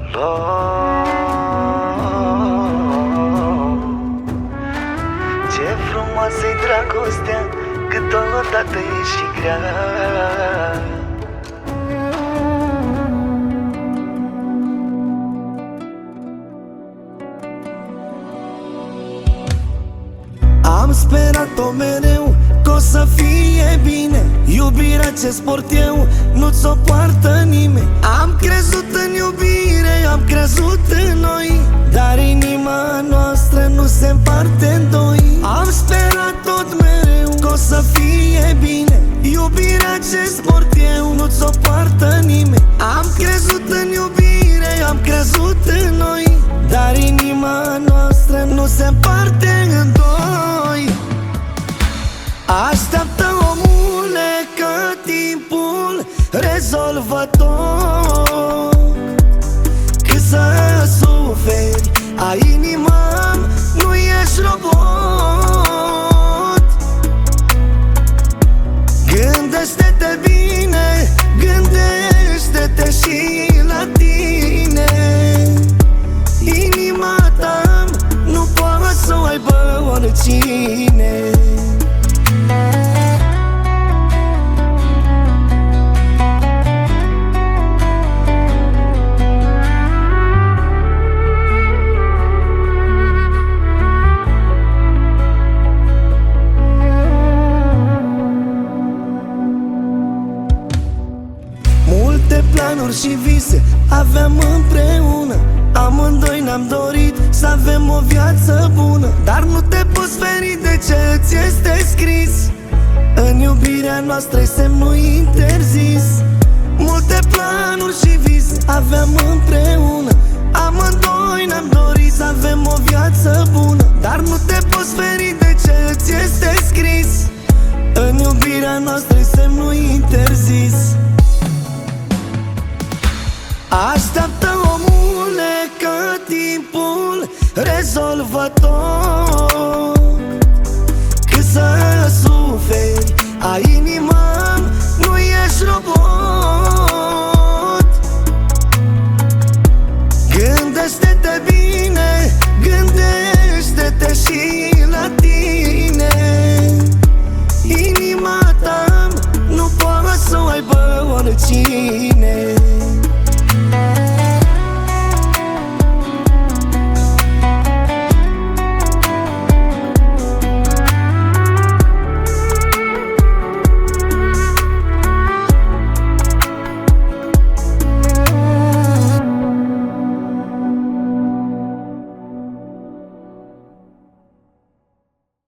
Ce frumoasă-i dragostea, câteodată e și grea. Am sperat-o mereu că o să fie bine. Iubirea ce sport eu nu-ți o poartă nimeni. Am crezut în iubire, am crezut în noi, dar inima noastră nu se împarte în doi. Am sperat tot mereu că o să fie bine. Iubirea ce sport eu nu-ți o poartă nimeni. Am crezut în iubire, am crezut în noi, dar inima noastră nu se împarte în doi. Așteaptă, omule, că timpul rezolvă tot. Cât să suferi, ai inima, nu ești robot. Gândește-te bine, gândește-te și la tine. Inima ta nu poate să o aibă oricine. Multe planuri și vise aveam împreună. Amândoi ne-am dorit să avem o viață bună, dar nu te poți feri de ce ți este scris. În iubirea noastră-i semnul interzis. Multe planuri și vise aveam împreună. Amândoi ne-am dorit să avem o viață bună, dar nu te poți feri de ce ți este scris. În iubirea noastră-i semnul interzis. Așteaptă, omule, că timpul rezolvă tot.